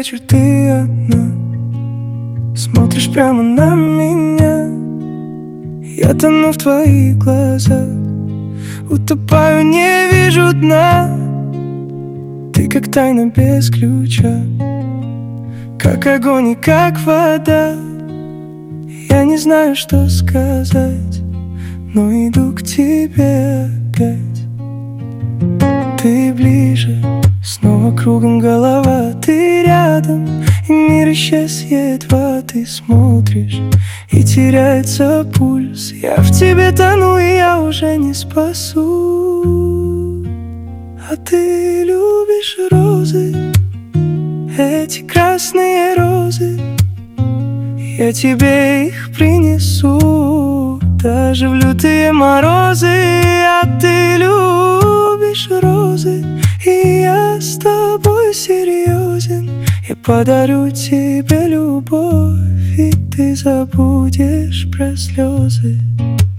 вечер ты одна, смотришь прямо на меня. Я тону в твоих глазах, утопаю, не вижу дна. Ты как тайна без ключа, как огонь и как вода. Я не знаю, что сказать, но иду к тебе опять. Ты ближе, снова кругом голова. Ты рядом, и мир исчез, едва ты смотришь, и теряется пульс. Я в тебе тону, и я уже не спасу. А ты любишь розы, эти красные розы. Я тебе их принесу, даже в лютые морозы. А ты любишь розы, и я с тобой серьезен. Я подарю тебе любовь, и ты забудешь про слезы.